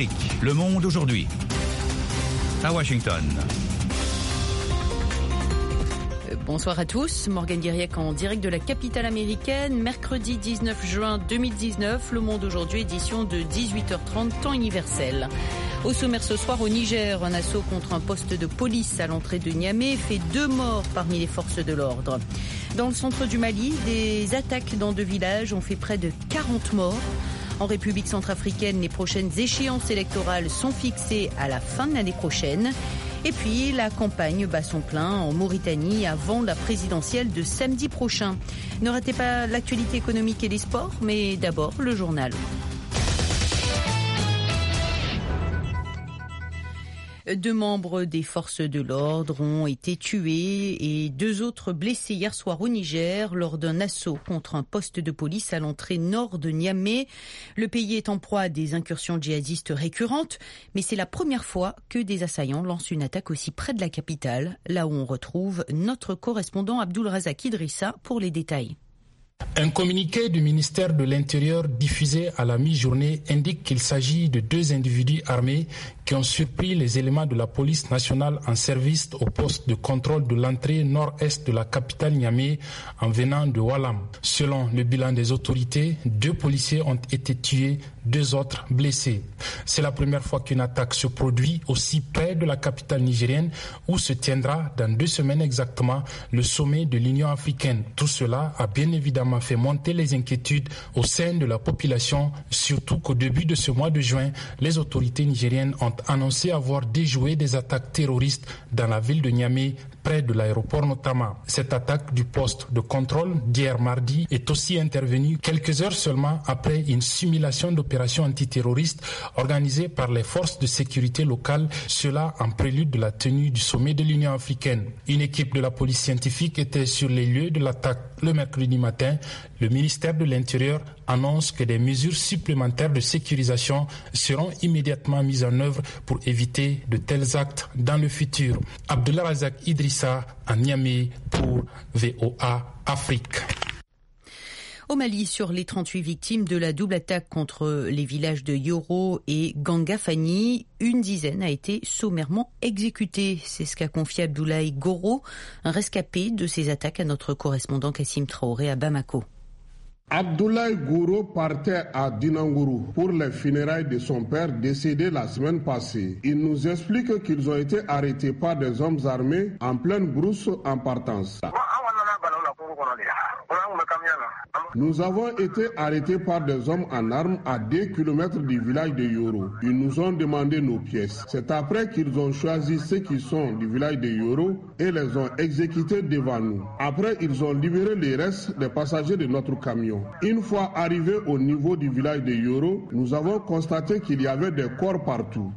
Afrique, le monde aujourd'hui. À Washington. Bonsoir à tous, Morgane Guiriec en direct de la capitale américaine, mercredi 19 juin 2019, Le Monde aujourd'hui, édition de 18h30, temps universel. Au sommaire ce soir au Niger, un assaut contre un poste de police à l'entrée de Niamey fait 2 morts parmi les forces de l'ordre. Dans le centre du Mali, des attaques dans 2 villages ont fait près de 40 morts. En République centrafricaine, les prochaines échéances électorales sont fixées à la fin de l'année prochaine. Et puis, la campagne bat son plein en Mauritanie avant la présidentielle de samedi prochain. Ne ratez pas l'actualité économique et les sports, mais d'abord le journal. 2 membres des forces de l'ordre ont été tués et 2 autres blessés hier soir au Niger lors d'un assaut contre un poste de police à l'entrée nord de Niamey. Le pays est en proie à des incursions djihadistes récurrentes, mais c'est la première fois que des assaillants lancent une attaque aussi près de la capitale, là où on retrouve notre correspondant Abdulrazak Idrissa pour les détails. Un communiqué du ministère de l'Intérieur diffusé à la mi-journée indique qu'il s'agit de 2 individus armés qui ont surpris les éléments de la police nationale en service au poste de contrôle de l'entrée nord-est de la capitale Niamey en venant de Walam. Selon le bilan des autorités, 2 policiers ont été tués, 2 autres blessés. C'est la première fois qu'une attaque se produit aussi près de la capitale nigérienne où se tiendra dans 2 semaines exactement le sommet de l'Union africaine. Tout cela a bien évidemment fait monter les inquiétudes au sein de la population, surtout qu'au début de ce mois de juin, les autorités nigériennes ont annoncé avoir déjoué des attaques terroristes dans la ville de Niamey, près de l'aéroport notamment. Cette attaque du poste de contrôle d'hier mardi est aussi intervenue quelques heures seulement après une simulation d'opération antiterroriste organisée par les forces de sécurité locales, cela en prélude de la tenue du sommet de l'Union africaine. Une équipe de la police scientifique était sur les lieux de l'attaque le mercredi matin. Le ministère de l'Intérieur annonce que des mesures supplémentaires de sécurisation seront immédiatement mises en œuvre pour éviter de tels actes dans le futur. Abdulrazak Idrissa à Niamey pour VOA Afrique. Au Mali, sur les 38 victimes de la double attaque contre les villages de Yoro et Gangafani, une dizaine a été sommairement exécutée. C'est ce qu'a confié Abdoulaye Goro, un rescapé de ces attaques, à notre correspondant Kassim Traoré à Bamako. Abdoulaye Goro partait à Dinangourou pour les funérailles de son père décédé la semaine passée. Il nous explique qu'ils ont été arrêtés par des hommes armés en pleine brousse en partance. Nous avons été arrêtés par des hommes en armes à 2 kilomètres du village de Yoro. Ils nous ont demandé nos pièces. C'est après qu'ils ont choisi ceux qui sont du village de Yoro et les ont exécutés devant nous. Après, ils ont libéré les restes des passagers de notre camion. Une fois arrivés au niveau du village de Yoro, nous avons constaté qu'il y avait des corps partout.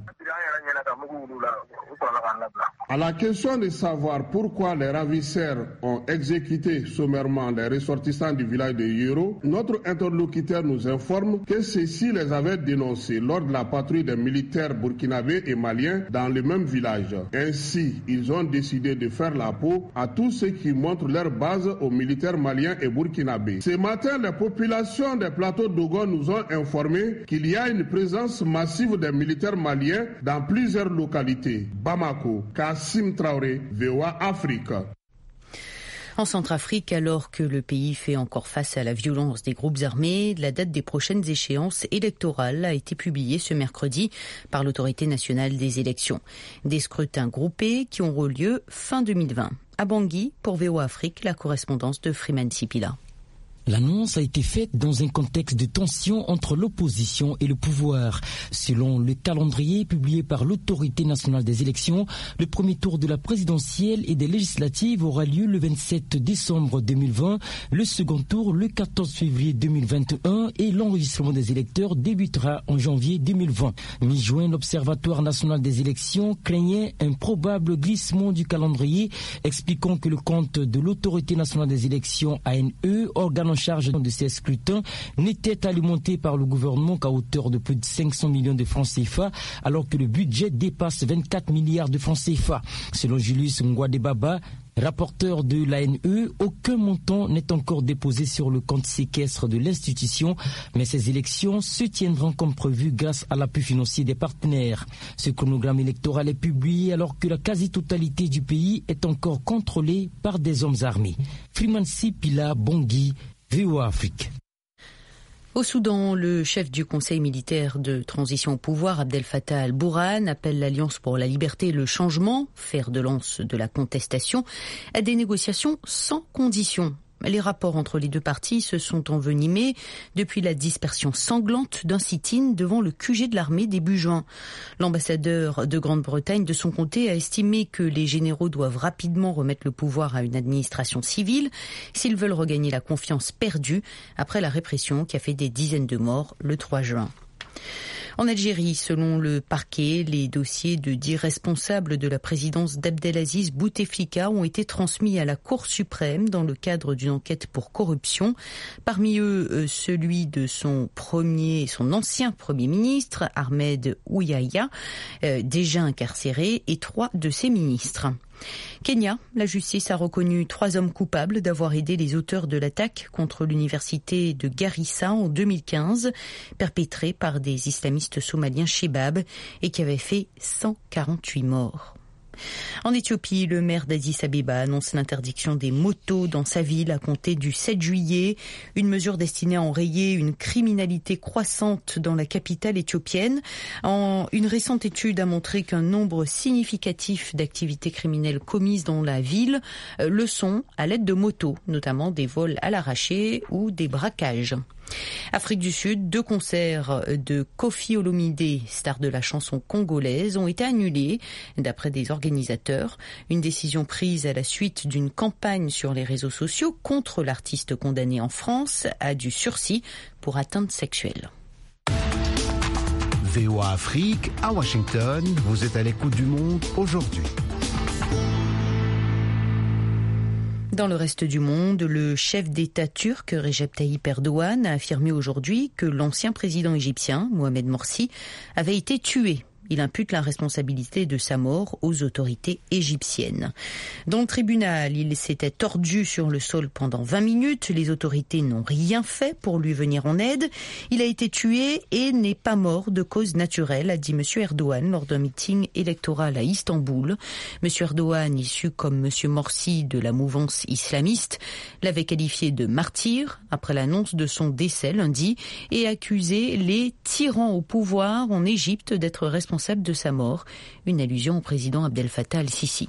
À la question de savoir pourquoi les ravisseurs ont exécuté sommairement les ressortissants du village de Yoro, notre interlocuteur nous informe que ceux-ci les avaient dénoncés lors de la patrouille des militaires burkinabés et maliens dans le même village. Ainsi, ils ont décidé de faire la peau à tous ceux qui montrent leur base aux militaires maliens et burkinabés. Ce matin, les populations des plateaux d'Ogon nous ont informé qu'il y a une présence massive des militaires maliens dans plusieurs localités. Bamako, Kassim Traoré, VOA Afrique. En Centrafrique, alors que le pays fait encore face à la violence des groupes armés, la date des prochaines échéances électorales a été publiée ce mercredi par l'Autorité nationale des élections. Des scrutins groupés qui auront lieu fin 2020. À Bangui, pour VOA Afrique, la correspondance de Freeman Sipila. L'annonce a été faite dans un contexte de tension entre l'opposition et le pouvoir. Selon le calendrier publié par l'Autorité nationale des élections, le premier tour de la présidentielle et des législatives aura lieu le 27 décembre 2020, le second tour le 14 février 2021 et l'enregistrement des électeurs débutera en janvier 2020. Mi-juin, l'Observatoire national des élections craignait un probable glissement du calendrier, expliquant que le compte de l'Autorité nationale des élections ANE, organe en charge de ces scrutins, n'était alimenté par le gouvernement qu'à hauteur de plus de 500 millions de francs CFA, alors que le budget dépasse 24 milliards de francs CFA. Selon Julius Ngwadebaba, Rapporteur de l'ANE, aucun montant n'est encore déposé sur le compte séquestre de l'institution, mais ces élections se tiendront comme prévu grâce à l'appui financier des partenaires. Ce chronogramme électoral est publié alors que la quasi-totalité du pays est encore contrôlée par des hommes armés. Freeman Sipila Bongui, VOA Afrique. Au Soudan, le chef du Conseil militaire de transition au pouvoir, Abdel Fattah al-Burhan, appelle l'Alliance pour la liberté et le changement, fer de lance de la contestation, à des négociations sans conditions. Les rapports entre les deux parties se sont envenimés depuis la dispersion sanglante d'un sit-in devant le QG de l'armée début juin. L'ambassadeur de Grande-Bretagne, de son côté, a estimé que les généraux doivent rapidement remettre le pouvoir à une administration civile s'ils veulent regagner la confiance perdue après la répression qui a fait des dizaines de morts le 3 juin. En Algérie, selon le parquet, les dossiers de 10 responsables de la présidence d'Abdelaziz Bouteflika ont été transmis à la Cour suprême dans le cadre d'une enquête pour corruption. Parmi eux, celui de son ancien Premier ministre, Ahmed Ouyahia, déjà incarcéré, et 3 de ses ministres. Kenya, la justice a reconnu 3 hommes coupables d'avoir aidé les auteurs de l'attaque contre l'université de Garissa en 2015, perpétrée par des islamistes somaliens Shebab et qui avait fait 148 morts. En Éthiopie, le maire d'Addis Abeba annonce l'interdiction des motos dans sa ville à compter du 7 juillet, une mesure destinée à enrayer une criminalité croissante dans la capitale éthiopienne. Une récente étude a montré qu'un nombre significatif d'activités criminelles commises dans la ville le sont à l'aide de motos, notamment des vols à l'arraché ou des braquages. Afrique du Sud, 2 concerts de Koffi Olomide, star de la chanson congolaise, ont été annulés d'après des organisateurs. Une décision prise à la suite d'une campagne sur les réseaux sociaux contre l'artiste condamné en France à du sursis pour atteinte sexuelle. VOA Afrique, à Washington, vous êtes à l'écoute du monde aujourd'hui. Dans le reste du monde, le chef d'État turc Recep Tayyip Erdogan a affirmé aujourd'hui que l'ancien président égyptien, Mohamed Morsi, avait été tué. Il impute la responsabilité de sa mort aux autorités égyptiennes. Dans le tribunal, il s'était tordu sur le sol pendant 20 minutes. Les autorités n'ont rien fait pour lui venir en aide. Il a été tué et n'est pas mort de cause naturelle, a dit M. Erdogan lors d'un meeting électoral à Istanbul. M. Erdogan, issu comme M. Morsi de la mouvance islamiste, l'avait qualifié de martyr après l'annonce de son décès lundi et accusé les tyrans au pouvoir en Égypte d'être responsables de sa mort, une allusion au président Abdel Fattah al-Sisi.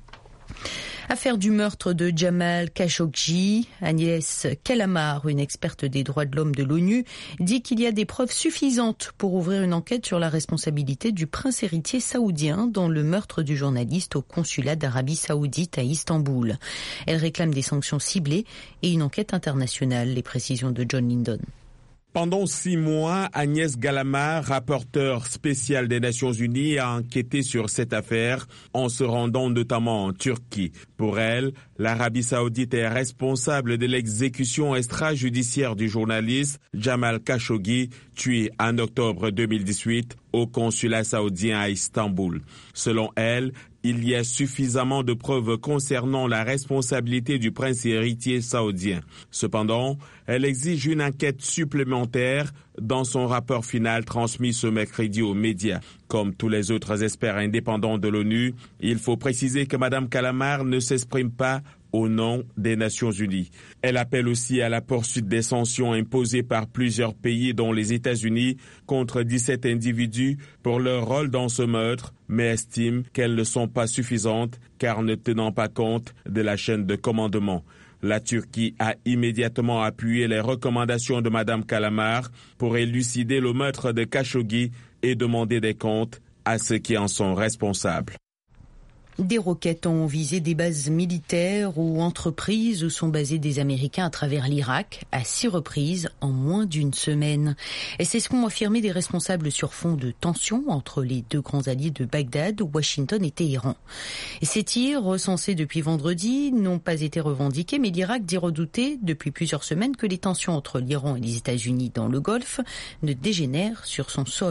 Affaire du meurtre de Jamal Khashoggi, Agnès Callamard, une experte des droits de l'homme de l'ONU, dit qu'il y a des preuves suffisantes pour ouvrir une enquête sur la responsabilité du prince héritier saoudien dans le meurtre du journaliste au consulat d'Arabie Saoudite à Istanbul. Elle réclame des sanctions ciblées et une enquête internationale, les précisions de John Lindon. Pendant 6 mois, Agnès Callamard, rapporteure spéciale des Nations Unies, a enquêté sur cette affaire en se rendant notamment en Turquie. Pour elle, l'Arabie Saoudite est responsable de l'exécution extrajudiciaire du journaliste Jamal Khashoggi, tué en octobre 2018 au consulat saoudien à Istanbul. Selon elle, il y a suffisamment de preuves concernant la responsabilité du prince héritier saoudien. Cependant, elle exige une enquête supplémentaire dans son rapport final transmis ce mercredi aux médias. Comme tous les autres experts indépendants de l'ONU, il faut préciser que Mme Callamard ne s'exprime pas au nom des Nations Unies. Elle appelle aussi à la poursuite des sanctions imposées par plusieurs pays dont les États-Unis contre 17 individus pour leur rôle dans ce meurtre, mais estime qu'elles ne sont pas suffisantes car ne tenant pas compte de la chaîne de commandement. La Turquie a immédiatement appuyé les recommandations de Mme Callamard pour élucider le meurtre de Khashoggi et demander des comptes à ceux qui en sont responsables. Des roquettes ont visé des bases militaires ou entreprises où sont basés des Américains à travers l'Irak à 6 reprises en moins d'une semaine. Et c'est ce qu'ont affirmé des responsables sur fond de tensions entre les 2 grands alliés de Bagdad, Washington et Téhéran. Et ces tirs, recensés depuis vendredi, n'ont pas été revendiqués, mais l'Irak dit redouter depuis plusieurs semaines que les tensions entre l'Iran et les États-Unis dans le Golfe ne dégénèrent sur son sol.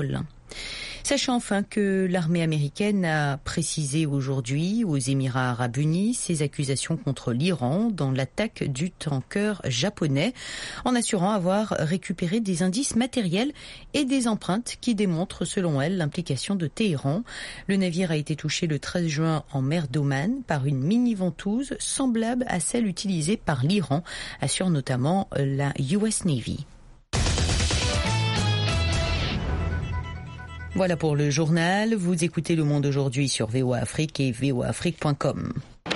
Sachez enfin que l'armée américaine a précisé aujourd'hui aux Émirats arabes unis ses accusations contre l'Iran dans l'attaque du tanker japonais, en assurant avoir récupéré des indices matériels et des empreintes qui démontrent, selon elle, l'implication de Téhéran. Le navire a été touché le 13 juin en mer d'Oman par une mini-ventouse semblable à celle utilisée par l'Iran, assure notamment la US Navy. Voilà pour le journal. Vous écoutez Le Monde aujourd'hui sur VOA Afrique et voaafrique.com.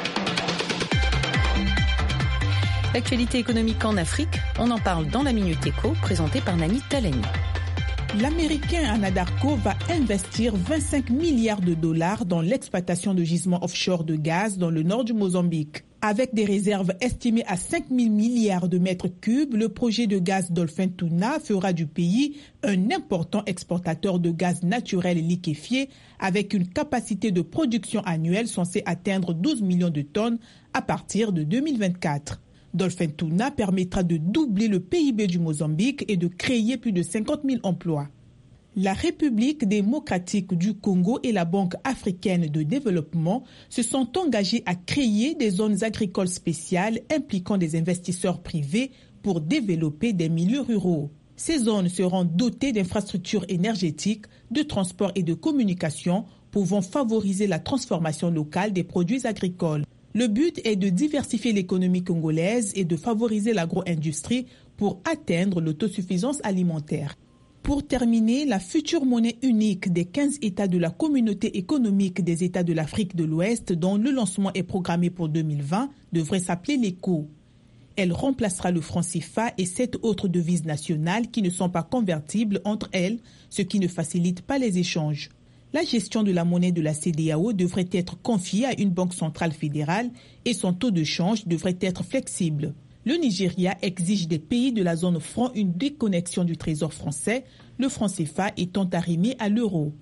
L'actualité économique en Afrique, on en parle dans la Minute Éco, présentée par Nani Talani. L'Américain Anadarko va investir 25 milliards de dollars dans l'exploitation de gisements offshore de gaz dans le nord du Mozambique. Avec des réserves estimées à 5 000 milliards de mètres cubes, le projet de gaz Dolphin Tuna fera du pays un important exportateur de gaz naturel liquéfié avec une capacité de production annuelle censée atteindre 12 millions de tonnes à partir de 2024. Dolphin Tuna permettra de doubler le PIB du Mozambique et de créer plus de 50 000 emplois. La République démocratique du Congo et la Banque africaine de développement se sont engagés à créer des zones agricoles spéciales impliquant des investisseurs privés pour développer des milieux ruraux. Ces zones seront dotées d'infrastructures énergétiques, de transport et de communication pouvant favoriser la transformation locale des produits agricoles. Le but est de diversifier l'économie congolaise et de favoriser l'agro-industrie pour atteindre l'autosuffisance alimentaire. Pour terminer, la future monnaie unique des 15 États de la Communauté économique des États de l'Afrique de l'Ouest, dont le lancement est programmé pour 2020, devrait s'appeler l'ECO. Elle remplacera le franc CFA et 7 autres devises nationales qui ne sont pas convertibles entre elles, ce qui ne facilite pas les échanges. La gestion de la monnaie de la CEDEAO devrait être confiée à une banque centrale fédérale et son taux de change devrait être flexible. Le Nigeria exige des pays de la zone franc une déconnexion du trésor français, le franc CFA étant arrimé à l'euro.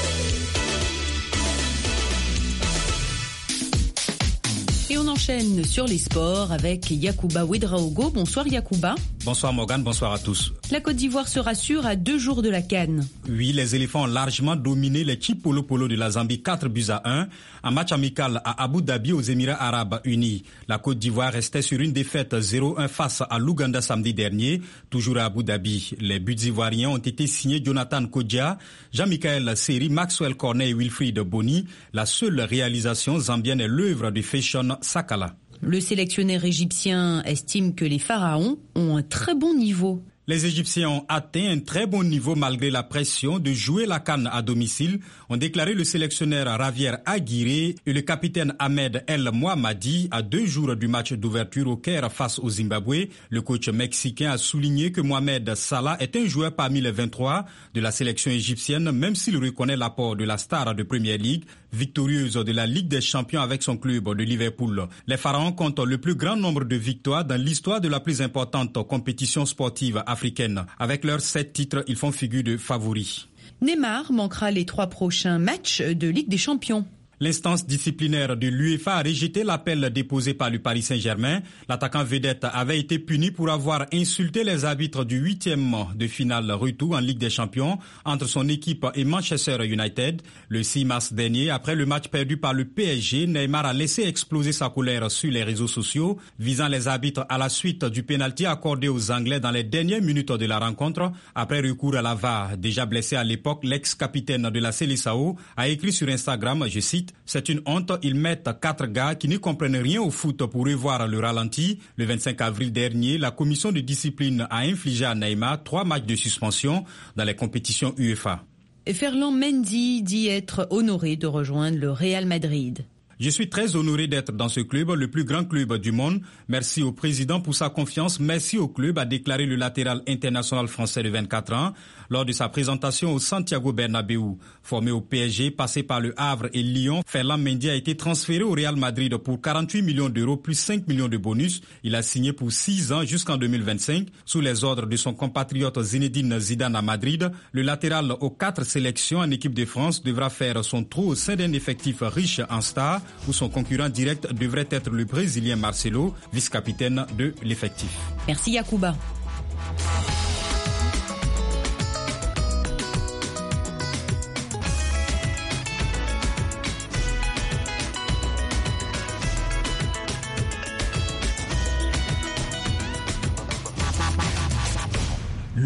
Et on enchaîne sur les sports avec Yacouba Ouedraogo. Bonsoir Yacouba. Bonsoir Morgane, bonsoir à tous. La Côte d'Ivoire se rassure à 2 jours de la CAN. Oui, les éléphants ont largement dominé les Chipolo-Polo de la Zambie 4-1 en match amical à Abu Dhabi aux Émirats arabes unis. La Côte d'Ivoire restait sur une défaite 0-1 face à l'Ouganda samedi dernier, toujours à Abu Dhabi. Les buts ivoiriens ont été signés Jonathan Kodja, Jean-Michel Seri, Maxwell Cornet et Wilfried Boni. La seule réalisation zambienne est l'œuvre de Fashion Sakala. Le sélectionneur égyptien estime que les Pharaons ont un très bon niveau. Les Égyptiens ont atteint un très bon niveau malgré la pression de jouer la CAN à domicile, ont déclaré le sélectionneur Javier Aguirre et le capitaine Ahmed El Mohammadi à 2 jours du match d'ouverture au Caire face au Zimbabwe. Le coach mexicain a souligné que Mohamed Salah est un joueur parmi les 23 de la sélection égyptienne, même s'il reconnaît l'apport de la star de Premier League, victorieuse de la Ligue des Champions avec son club de Liverpool. Les Pharaons comptent le plus grand nombre de victoires dans l'histoire de la plus importante compétition sportive africaine. Avec leurs 7 titres, ils font figure de favoris. Neymar manquera les 3 prochains matchs de Ligue des Champions. L'instance disciplinaire de l'UEFA a rejeté l'appel déposé par le Paris Saint-Germain. L'attaquant vedette avait été puni pour avoir insulté les arbitres du 8e de finale retour en Ligue des Champions entre son équipe et Manchester United. Le 6 mars dernier, après le match perdu par le PSG, Neymar a laissé exploser sa colère sur les réseaux sociaux, visant les arbitres à la suite du pénalty accordé aux Anglais dans les dernières minutes de la rencontre. Après recours à la VAR, déjà blessé à l'époque, l'ex-capitaine de la Seleção a écrit sur Instagram, je cite, « C'est une honte, ils mettent 4 gars qui ne comprennent rien au foot pour revoir le ralenti. » Le 25 avril dernier, la commission de discipline a infligé à Neymar 3 matchs de suspension dans les compétitions UEFA. Ferland Mendy dit être honoré de rejoindre le Real Madrid. Je suis très honoré d'être dans ce club, le plus grand club du monde. Merci au président pour sa confiance. Merci au club, a déclaré le latéral international français de 24 ans lors de sa présentation au Santiago Bernabéu. Formé au PSG, passé par le Havre et Lyon, Ferland Mendy a été transféré au Real Madrid pour 48 millions d'euros plus 5 millions de bonus. Il a signé pour 6 ans jusqu'en 2025. Sous les ordres de son compatriote Zinedine Zidane à Madrid, le latéral aux 4 sélections en équipe de France devra faire son trou au sein d'un effectif riche en stars, où son concurrent direct devrait être le Brésilien Marcelo, vice-capitaine de l'effectif. Merci Yacouba.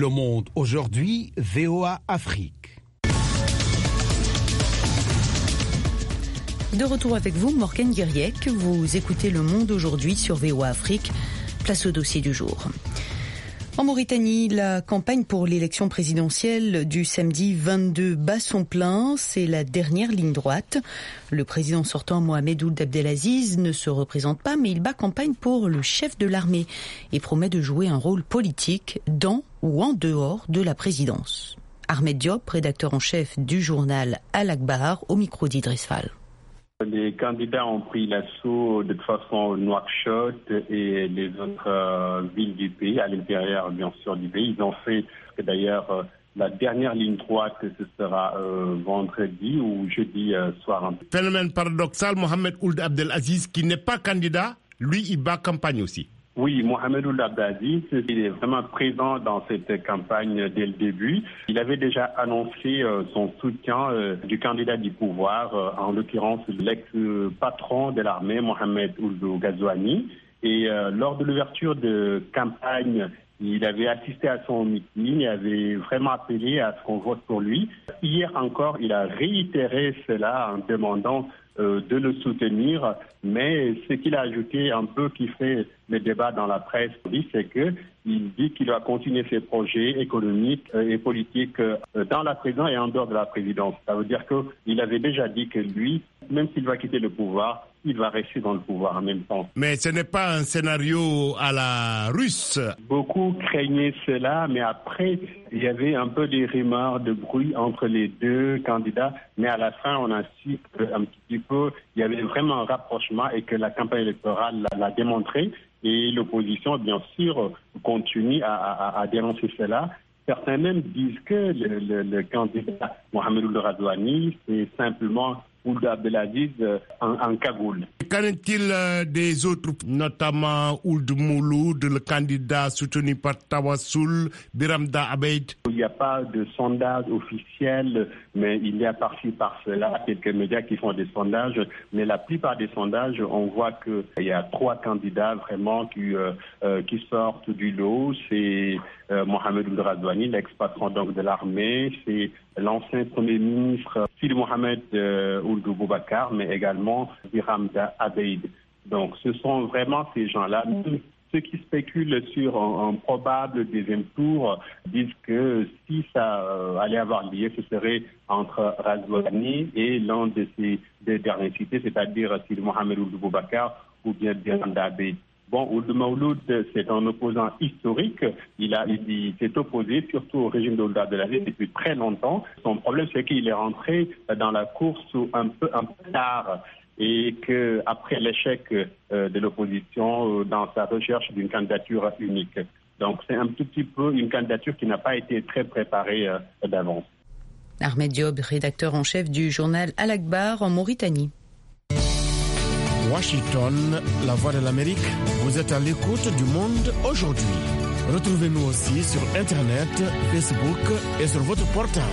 Le Monde aujourd'hui, VOA Afrique. De retour avec vous, Morgane Guiriec. Vous écoutez Le Monde aujourd'hui sur VOA Afrique. Place au dossier du jour. En Mauritanie, la campagne pour l'élection présidentielle du samedi 22 bat son plein. C'est la dernière ligne droite. Le président sortant, Mohamed Ould Abdelaziz, ne se représente pas, mais il bat campagne pour le chef de l'armée et promet de jouer un rôle politique dans ou en dehors de la présidence. Ahmed Diop, rédacteur en chef du journal Al-Akhbar, au micro d'Idriss Fall. Les candidats ont pris l'assaut de toute façon Nouakchott et les autres villes du pays, à l'intérieur bien sûr du pays. Ils ont fait d'ailleurs la dernière ligne droite, ce sera vendredi ou jeudi soir. Phénomène paradoxal, Mohamed Ould Abdelaziz qui n'est pas candidat, lui il bat campagne aussi. Oui, Mohamed Ould Abdelaziz, il est vraiment présent dans cette campagne dès le début. Il avait déjà annoncé son soutien du candidat du pouvoir, en l'occurrence l'ex-patron de l'armée, Mohamed Ould Ghazouani. Et lors de l'ouverture de campagne, il avait assisté à son meeting et avait vraiment appelé à ce qu'on vote pour lui. Hier encore, il a réitéré cela en demandant de le soutenir, mais ce qu'il a ajouté un peu qui fait le débat dans la presse, c'est qu'il dit qu'il va continuer ses projets économiques et politiques dans la présidence et en dehors de la présidence. Ça veut dire qu'il avait déjà dit que lui, même s'il va quitter le pouvoir, il va rester dans le pouvoir en même temps. Mais ce n'est pas un scénario à la russe. Beaucoup craignaient cela, mais après, il y avait un peu des rumeurs de bruit entre les deux candidats. Mais à la fin, on a su un petit peu, il y avait vraiment un rapprochement et que la campagne électorale l'a démontré. Et l'opposition, bien sûr, continue à dénoncer cela. Certains même disent que le candidat Mohamed Ould Ghazouani, c'est simplement Ould Abdelaziz en cagoule. Qu'en est-il des autres, notamment Ould Mouloud, le candidat soutenu par Tawassoul, Biramda Abeid? Il n'y a pas de sondage officiel, mais il y a par-cela quelques médias qui font des sondages. Mais la plupart des sondages, on voit qu'il y a 3 candidats vraiment qui sortent du lot. C'est Mohamed Ould Ghazouani, l'ex-patron donc de l'armée. C'est l'ancien Premier ministre Sidi Mohamed Ould Boubacar, mais également Biramda Abeid. Donc ce sont vraiment ces gens-là. Ceux qui spéculent sur un probable deuxième tour disent que si ça allait avoir lieu, ce serait entre Ghazouani et l'un de ces deux derniers cités, c'est-à-dire Sidi Mohamed Ould Boubacar ou bien Biramda Abeid. Bon, Ould Mouloud, c'est un opposant historique. Il s'est opposé surtout au régime d'Ould Abdelaziz depuis très longtemps. Son problème, c'est qu'il est rentré dans la course un peu tard et qu'après l'échec de l'opposition dans sa recherche d'une candidature unique. Donc c'est un tout petit peu une candidature qui n'a pas été très préparée d'avance. Ahmed Diop, rédacteur en chef du journal Al-Akhbar en Mauritanie. Washington, la voix de l'Amérique, vous êtes à l'écoute du Monde aujourd'hui. Retrouvez-nous aussi sur Internet, Facebook et sur votre portable.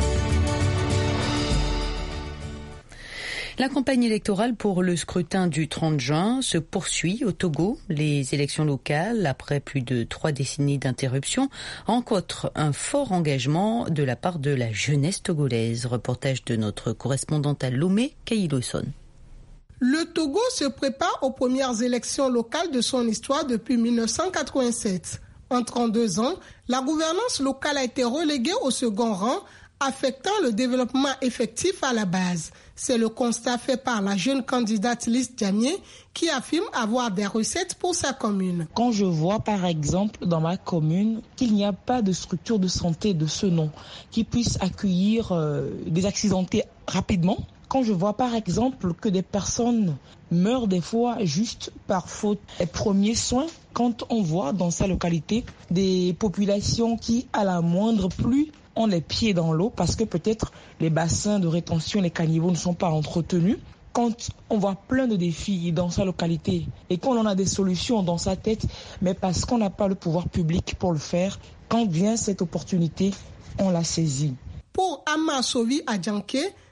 La campagne électorale pour le scrutin du 30 juin se poursuit au Togo. Les élections locales, après plus de 3 décennies d'interruption, rencontrent un fort engagement de la part de la jeunesse togolaise. Reportage de notre correspondante à Lomé, Kaïlo Son. Le Togo se prépare aux premières élections locales de son histoire depuis 1987. En 32 ans, la gouvernance locale a été reléguée au second rang, affectant le développement effectif à la base. C'est le constat fait par la jeune candidate Lys Diamié qui affirme avoir des recettes pour sa commune. Quand je vois par exemple dans ma commune qu'il n'y a pas de structure de santé de ce nom qui puisse accueillir des accidentés rapidement, quand je vois par exemple que des personnes meurent des fois juste par faute des premiers soins, quand on voit dans sa localité des populations qui, à la moindre pluie, ont les pieds dans l'eau parce que peut-être les bassins de rétention, les caniveaux ne sont pas entretenus. Quand on voit plein de défis dans sa localité et qu'on en a des solutions dans sa tête, mais parce qu'on n'a pas le pouvoir public pour le faire, quand vient cette opportunité, on la saisit. Pour Amma Sovi Adjanké,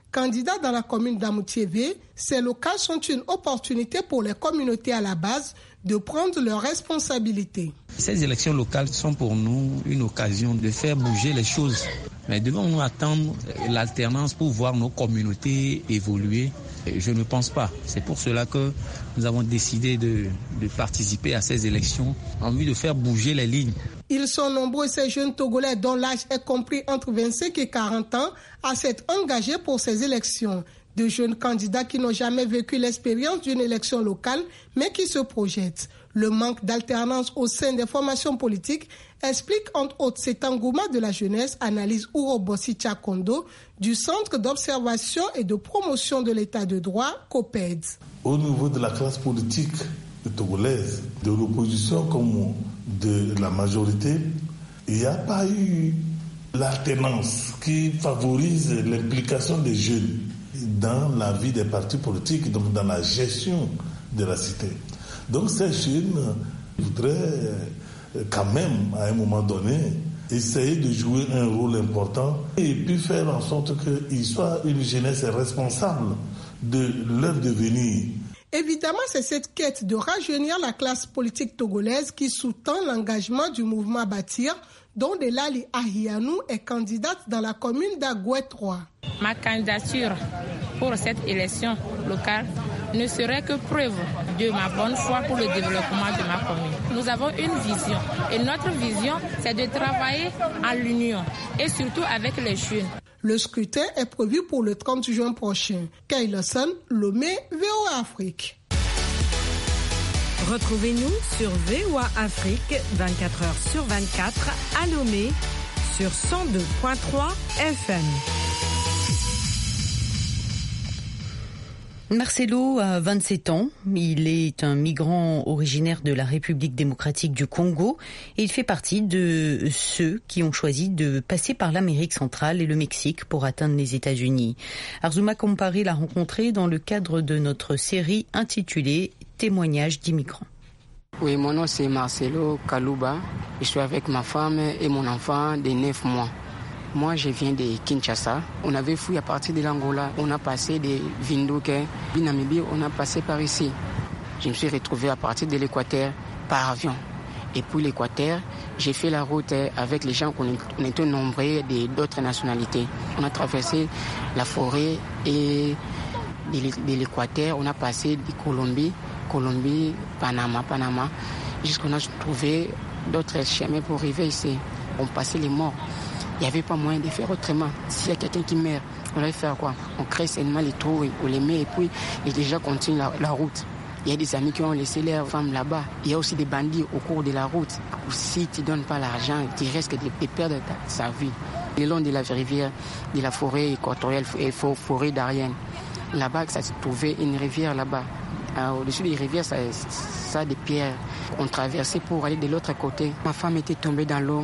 Candidat dans la commune d'Amoutiévé, ces locales sont une opportunité pour les communautés à la base de prendre leurs responsabilités. Ces élections locales sont pour nous une occasion de faire bouger les choses. Mais devons-nous attendre l'alternance pour voir nos communautés évoluer? Je ne pense pas. C'est pour cela que nous avons décidé de participer à ces élections en vue de faire bouger les lignes. Ils sont nombreux, ces jeunes Togolais dont l'âge est compris entre 25 et 40 ans, à s'être engagés pour ces élections. De jeunes candidats qui n'ont jamais vécu l'expérience d'une élection locale, mais qui se projettent. Le manque d'alternance au sein des formations politiques explique entre autres cet engouement de la jeunesse, analyse Urobossi Tchakondo du Centre d'observation et de promotion de l'état de droit, COPED. Au niveau de la classe politique togolaise, de l'opposition comme de la majorité, il n'y a pas eu l'alternance qui favorise l'implication des jeunes dans la vie des partis politiques, donc dans la gestion de la cité. Donc ces jeunes voudraient quand même, à un moment donné, essayer de jouer un rôle important et puis faire en sorte qu'ils soient une jeunesse responsable de leur devenir. Évidemment, c'est cette quête de rajeunir la classe politique togolaise qui sous-tend l'engagement du mouvement Bâtir, dont Delali Ahianou est candidate dans la commune d'Agoué 3. Ma candidature pour cette élection locale ne serait que preuve de ma bonne foi pour le développement de ma commune. Nous avons une vision et notre vision, c'est de travailler en l'union et surtout avec les jeunes. Le scrutin est prévu pour le 30 juin prochain. Kayla Son, Lomé, VOA Afrique. Retrouvez-nous sur VOA Afrique 24h/24 à Lomé sur 102.3 FM. Marcelo a 27 ans, il est un migrant originaire de la République démocratique du Congo et il fait partie de ceux qui ont choisi de passer par l'Amérique centrale et le Mexique pour atteindre les États-Unis. Arzuma Kompari l'a rencontré dans le cadre de notre série intitulée Témoignages d'immigrants. Oui, mon nom c'est Marcelo Kalouba, je suis avec ma femme et mon enfant de 9 mois. Moi, je viens de Kinshasa. On avait fui à partir de l'Angola. On a passé de Windhoek, de Namibie, on a passé par ici. Je me suis retrouvé à partir de l'Équateur par avion. Et puis l'Équateur, j'ai fait la route avec les gens qu'on était nombreux d'autres nationalités. On a traversé la forêt et de l'Équateur, on a passé de Colombie, Panama, jusqu'on a trouvé d'autres chemins pour arriver ici. On passait les morts. Il n'y avait pas moyen de faire autrement. S'il y a quelqu'un qui meurt, on va faire quoi? On crée seulement les trous, on les met et puis les gens continuent la route. Il y a des amis qui ont laissé leurs femmes là-bas. Il y a aussi des bandits au cours de la route. Si tu ne donnes pas l'argent, tu risques de perdre sa vie. Le long de la rivière, de la forêt équatoriale et forêt d'Ariane, là-bas, ça se trouvait une rivière là-bas. Au-dessus des rivières, ça a des pierres. On traversait pour aller de l'autre côté. Ma femme était tombée dans l'eau.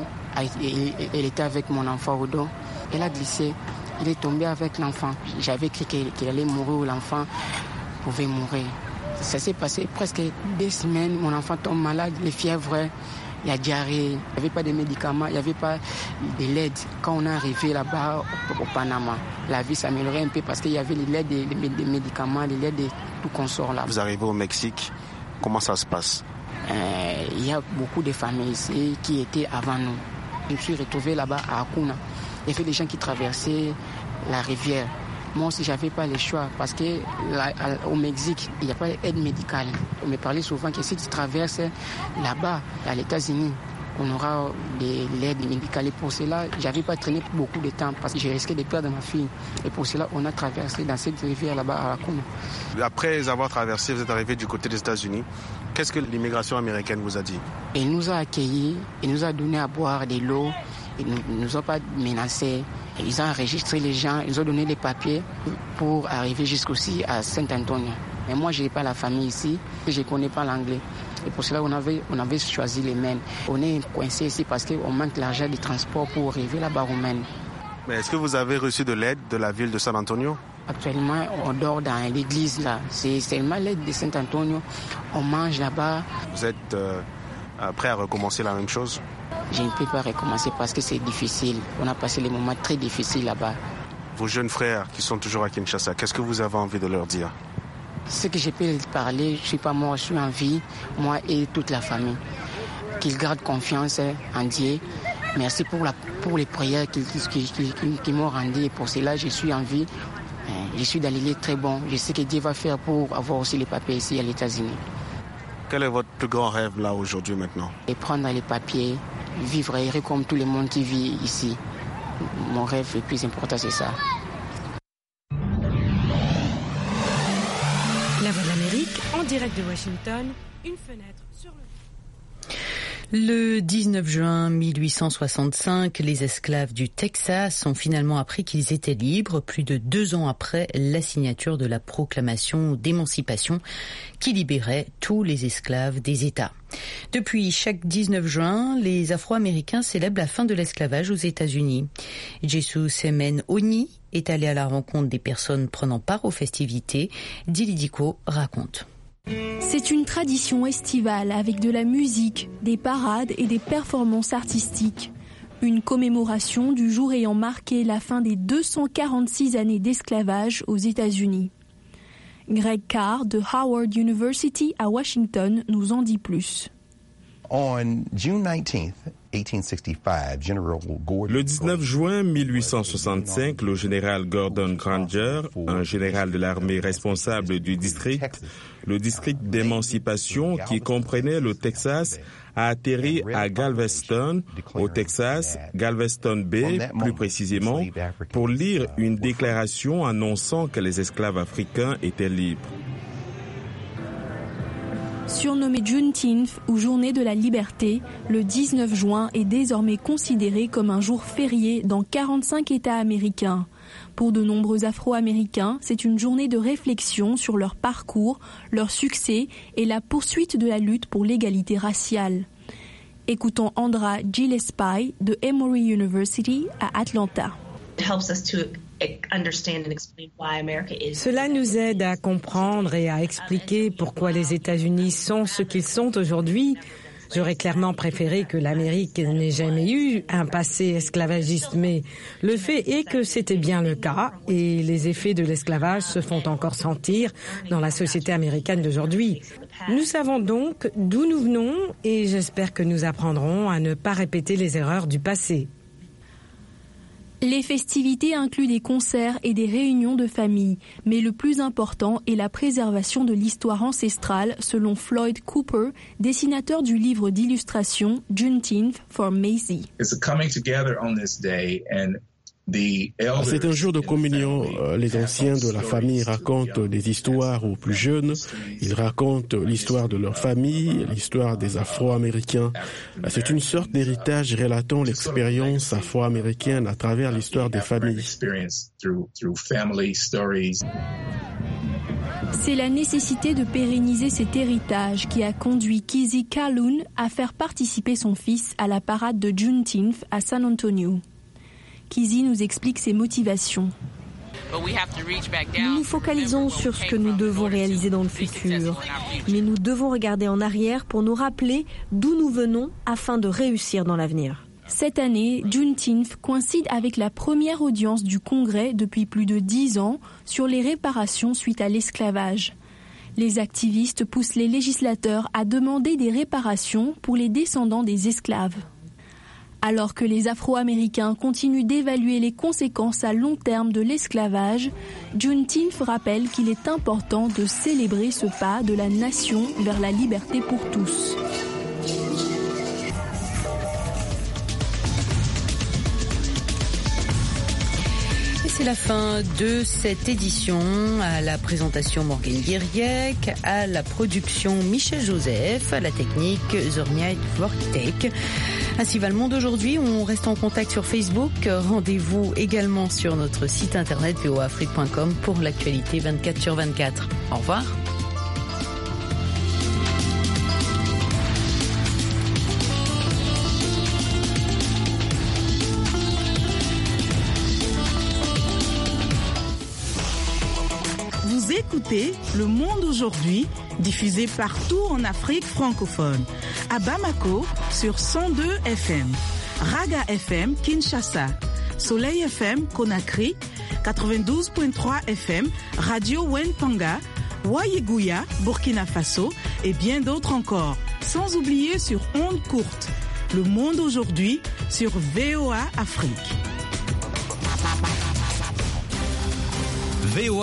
Elle était avec mon enfant au dos. Elle a glissé. Il est tombé avec l'enfant. J'avais cru qu'il allait mourir ou l'enfant pouvait mourir. Ça s'est passé presque 2 semaines. Mon enfant tombe malade, les fièvres, il y a diarrhée. Il n'y avait pas de médicaments, il n'y avait pas de l'aide. Quand on est arrivé là-bas au Panama, la vie s'améliorait un peu parce qu'il y avait l'aide des médicaments, l'aide de tout consort là. Vous arrivez au Mexique, comment ça se passe? Il y a beaucoup de familles ici qui étaient avant nous. Je me suis retrouvé là-bas à Acuna. Il y avait des gens qui traversaient la rivière. Moi aussi, je n'avais pas le choix parce qu'au Mexique, il n'y a pas d'aide médicale. On me parlait souvent que si tu traverses là-bas, à les États-Unis, on aura de l'aide médicale. Et pour cela, je n'avais pas traîné beaucoup de temps parce que je risquais de perdre ma fille. Et pour cela, on a traversé dans cette rivière là-bas à Acuna. Après avoir traversé, vous êtes arrivé du côté des États-Unis. Qu'est-ce que l'immigration américaine vous a dit? Elle nous a accueillis, elle nous a donné à boire de l'eau, ils ne nous ont pas menacés. Ils ont enregistré les gens, ils ont donné les papiers pour arriver jusqu'ici à Saint-Antonio. Mais moi, je n'ai pas la famille ici, je ne connais pas l'anglais. Et pour cela, on avait choisi les Maine. On est coincé ici parce qu'on manque l'argent de transport pour arriver là-bas au Maine. Mais est-ce que vous avez reçu de l'aide de la ville de San Antonio? Actuellement, on dort dans l'église là. C'est seulement l'aide de Saint-Antonio. On mange là-bas. Vous êtes prêt à recommencer la même chose? Je ne peux pas recommencer parce que c'est difficile. On a passé des moments très difficiles là-bas. vos jeunes frères qui sont toujours à Kinshasa? Qu'est-ce que vous avez envie de leur dire? Ce que je peux leur parler, je ne suis pas mort, je suis en vie, moi et toute la famille. Qu'ils gardent confiance en Dieu. Merci pour les prières qu'ils m'ont rendues. Et pour cela, je suis en vie. Je suis dans l'île très bon. Je sais que Dieu va faire pour avoir aussi les papiers ici à les États-Unis. Quel est votre plus grand rêve là aujourd'hui maintenant? Et prendre les papiers, vivre heureux comme tout le monde qui vit ici. Mon rêve le plus important, c'est ça. La Voix de l'Amérique, en direct de Washington, une fenêtre sur le 19 juin 1865, les esclaves du Texas ont finalement appris qu'ils étaient libres, plus de 2 ans après la signature de la proclamation d'émancipation qui libérait tous les esclaves des États. Depuis chaque 19 juin, les Afro-Américains célèbrent la fin de l'esclavage aux États-Unis. Jessus Semen Oni est allé à la rencontre des personnes prenant part aux festivités. Dilidiko raconte. C'est une tradition estivale avec de la musique, des parades et des performances artistiques. Une commémoration du jour ayant marqué la fin des 246 années d'esclavage aux États-Unis. Greg Carr de Howard University à Washington nous en dit plus. Le 19 juin 1865, le général Gordon Granger, un général de l'armée responsable du district, le district d'émancipation qui comprenait le Texas, a atterri à Galveston, au Texas, Galveston Bay plus précisément, pour lire une déclaration annonçant que les esclaves africains étaient libres. Surnommé Juneteenth ou Journée de la Liberté, le 19 juin est désormais considéré comme un jour férié dans 45 États américains. Pour de nombreux Afro-Américains, c'est une journée de réflexion sur leur parcours, leur succès et la poursuite de la lutte pour l'égalité raciale. Écoutons Andra Gillespie de Emory University à Atlanta. Cela nous aide à comprendre et à expliquer pourquoi les États-Unis sont ce qu'ils sont aujourd'hui. J'aurais clairement préféré que l'Amérique n'ait jamais eu un passé esclavagiste, mais le fait est que c'était bien le cas et les effets de l'esclavage se font encore sentir dans la société américaine d'aujourd'hui. Nous savons donc d'où nous venons et j'espère que nous apprendrons à ne pas répéter les erreurs du passé. Les festivités incluent des concerts et des réunions de famille, mais le plus important est la préservation de l'histoire ancestrale, selon Floyd Cooper, dessinateur du livre d'illustration Juneteenth for Macy. C'est un jour de communion. Les anciens de la famille racontent des histoires aux plus jeunes. Ils racontent l'histoire de leur famille, l'histoire des Afro-Américains. C'est une sorte d'héritage relatant l'expérience afro-américaine à travers l'histoire des familles. C'est la nécessité de pérenniser cet héritage qui a conduit Kizzy Calhoun à faire participer son fils à la parade de Juneteenth à San Antonio. Kizzy nous explique ses motivations. Nous nous focalisons sur ce que nous devons réaliser dans le futur, mais nous devons regarder en arrière pour nous rappeler d'où nous venons afin de réussir dans l'avenir. Cette année, Juneteenth coïncide avec la première audience du Congrès depuis plus de 10 ans sur les réparations suite à l'esclavage. Les activistes poussent les législateurs à demander des réparations pour les descendants des esclaves. Alors que les Afro-Américains continuent d'évaluer les conséquences à long terme de l'esclavage, Juneteenth rappelle qu'il est important de célébrer ce pas de la nation vers la liberté pour tous. C'est la fin de cette édition. À la présentation Morgane Guiriec, à la production Michel Joseph, à la technique Zornia Vortek. Ainsi va le monde aujourd'hui. On reste en contact sur Facebook. Rendez-vous également sur notre site internet voafrique.com pour l'actualité 24/24. Au revoir. Écoutez Le Monde aujourd'hui, diffusé partout en Afrique francophone. À Bamako, sur 102 FM. Raga FM, Kinshasa. Soleil FM, Conakry. 92.3 FM, Radio Wenpanga, Wayeguya, Burkina Faso et bien d'autres encore. Sans oublier sur ondes courtes. Le monde aujourd'hui sur VOA Afrique. VOA